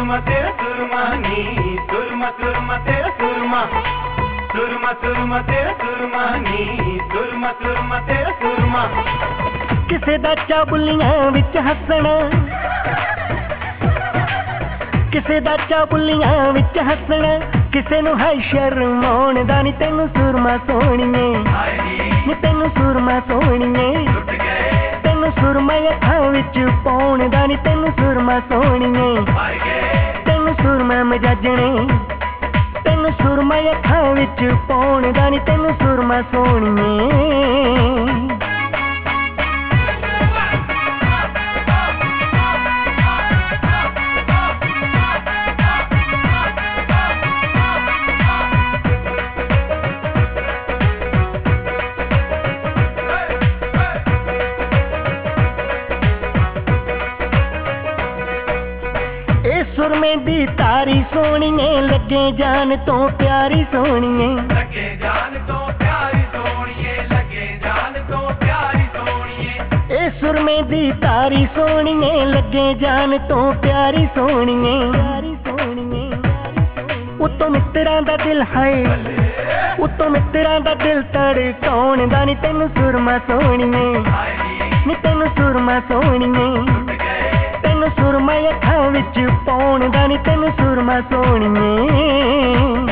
सुरमा तेरा सुरमा नी सुरमा सुरमा तेरा सुरमा सुरमा सुरमा तेरा सुरमा नी सुरमा सुरमा तेरा सुरमा किसे दा चाबुलियां विच हसना किसे दा चाबुलियां विच हसना किसे नूं है शर्माउण दा नी तैनूं सुरमा सोहणीए नी तैनूं सुरमा सोहणीए तैनूं सुरमा अखां विच पाउण दा नी तैनूं सुरमा सोहणीए तैनूं सुरमा मजाजणे तैनूं सुरमा अखां विच पाउण दा नी तैनूं सुरमा सोहणीए सुरमे दी तारी सोहणीए लगे जान तो प्यारी सोहणीए लगे जान तो प्यारी सोहणीए लगे जान तो प्यारी सोहणीए ए सुरमे दी तारी सोहणीए लगे जान तो प्यारी सोहणीए प्यारी सोहणीए उत्तों मित्रां दा दिल है उत्तों मित्रां दा दिल धड़काउण दा नी तैनूं सुरमा सोहणीए नी तैनूं सुरमा सोहणीए सुरमा अखां विच पाउण दा नी तैनूं सुरमा सोहणीए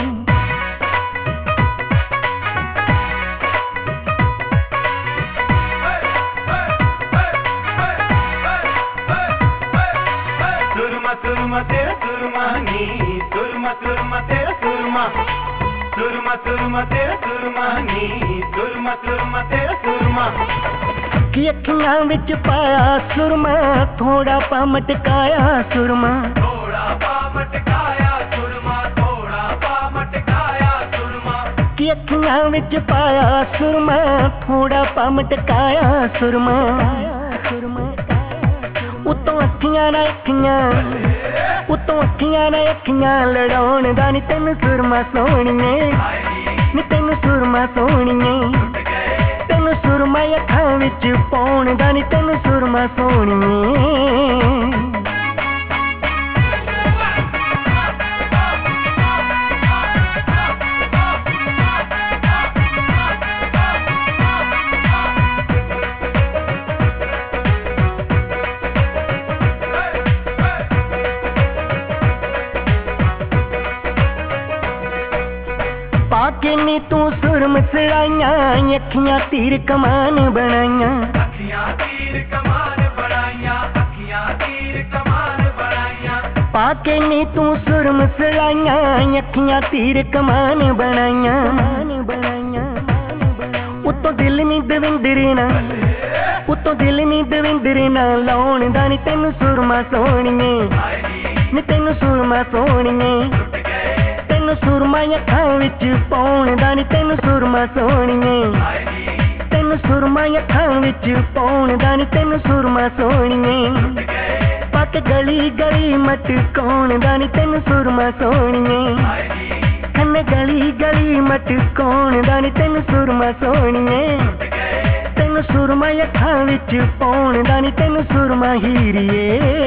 सुरमा सुरमा तेरा सुरमा नी सुरमा सुरमा तेरा सुरमा सुरमा सुरमा तेरा सुरमा नी सुरमा सुरमा तेरा सुरमा कि अखियां विच पाया सुरमा थोड़ा पा मटकाया सुरमा थोड़ा पा मटकाया सुरमा थोड़ा पा मटकाया सुरमा कि अखियां विच पाया सुरमा थोड़ा पा मटकाया सुरमा उत्तों अखियां ना अखियां उत्तों अखियां ना अखियां लड़ाउण दा नी तैनूं सुरमा सोहणीए नी तैनूं सुरमा सोहणीए सुरमा अखां विच पाउण दा नी तैनूं सुरमा सोहणीए पाके नी तू सुरम सड़ाइयां अखियां तीर कमान बनाइयां अखियां तीर कमान बनाइयां अखियां तीर कमान बनाइयां पाके नी तू सुरम सड़ाइयां अखियां तीर कमान बनाइयां उत्तों दिल नी दविंदरे ना उत्तों दिल नी दविंदरे ना लाउण दा नी तैनूं सुरमा सोहणीए नी तैनूं सुरमा सोहणीए सुरमा अखां विच पाउण दा नी तैनूं सुरमा सोहणीए तैनूं सुरमा अखां विच पाउण दा नी तैनूं सुरमा सोहणीए पक गली गली मटकाउण दा नी तैनूं सुरमा सोहणीए कन्ने गली गली मटकाउण दा नी तैनूं सुरमा सोहणीए तैनूं सुरमा अखां विच पाउण दा नी तैनूं सुरमा हीरीए